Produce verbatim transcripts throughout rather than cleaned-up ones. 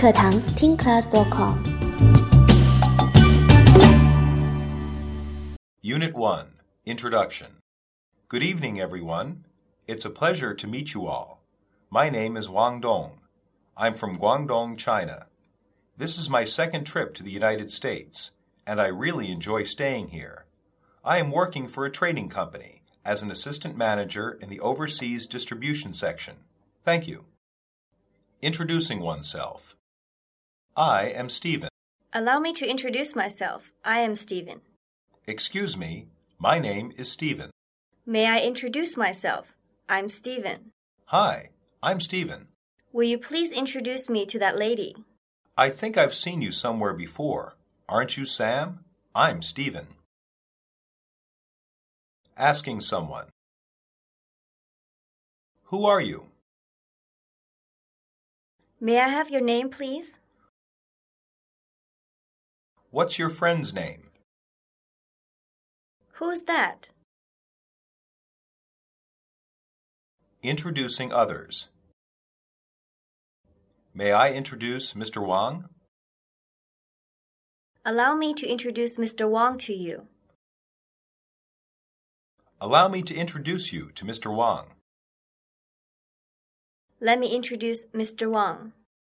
课堂 听 class dot com。 Unit one, Introduction. Good evening, everyone. It's a pleasure to meet you all. My name is Wang Dong. I'm from Guangdong, China. This is my second trip to the United States, and I really enjoy staying here. I am working for a trading company as an assistant manager in the overseas distribution section. Thank you. Introducing oneself. I am Stephen. Allow me to introduce myself. I am Stephen. Excuse me, my name is Stephen. May I introduce myself? I'm Stephen. Hi, I'm Stephen. Will you please introduce me to that lady? I think I've seen you somewhere before. Aren't you Sam? I'm Stephen. Asking someone. Who are you? May I have your name, please? What's your friend's name? Who's that? Introducing others. May I introduce Mister Wang? Allow me to introduce Mister Wang to you. Allow me to introduce you to Mister Wang. Let me introduce Mister Wang.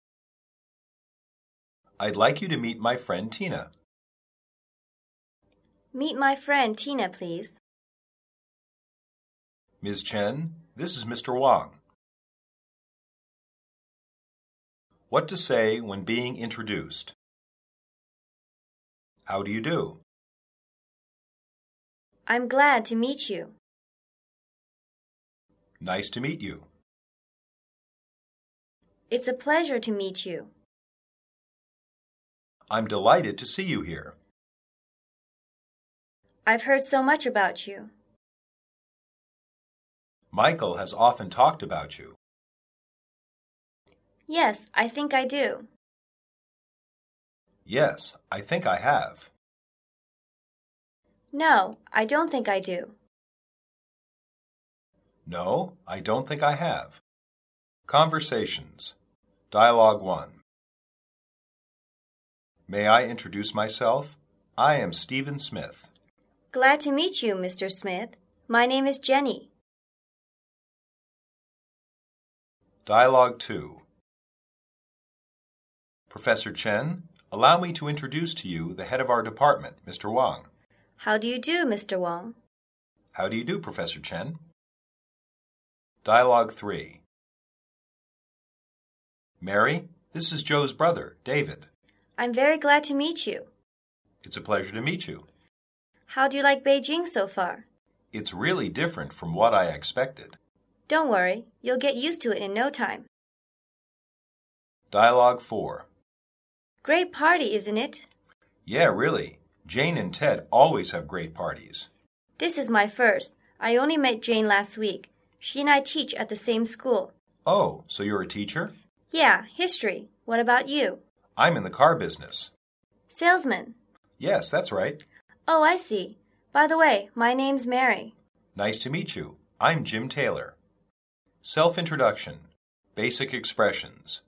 I'd like you to meet my friend Tina. Meet my friend Tina, please. Miz Chen, this is Mister Wang. What to say when being introduced. How do you do? I'm glad to meet you. Nice to meet you. It's a pleasure to meet you. I'm delighted to see you here. I've heard so much about you. Michael has often talked about you. Yes, I think I do. Yes, I think I have. No, I don't think I do. No, I don't think I have. Conversations. Dialogue one. May I introduce myself? I am Stephen Smith. Glad to meet you, Mister Smith. My name is Jenny. Dialogue two. Professor Chen, allow me to introduce to you the head of our department, Mister Wang. How do you do, Mister Wang? How do you do, Professor Chen? Dialogue three. Mary, this is Joe's brother, David. I'm very glad to meet you. It's a pleasure to meet you. How do you like Beijing so far? It's really different from what I expected. Don't worry, you'll get used to it in no time. Dialogue four. Great party, isn't it? Yeah, really. Jane and Ted always have great parties. This is my first. I only met Jane last week. She and I teach at the same school. Oh, so you're a teacher? Yeah, history. What about you? I'm in the car business. Salesman. Yes, that's right. Oh, I see. By the way, my name's Mary. Nice to meet you. I'm Jim Taylor. Self-introduction. Basic expressions.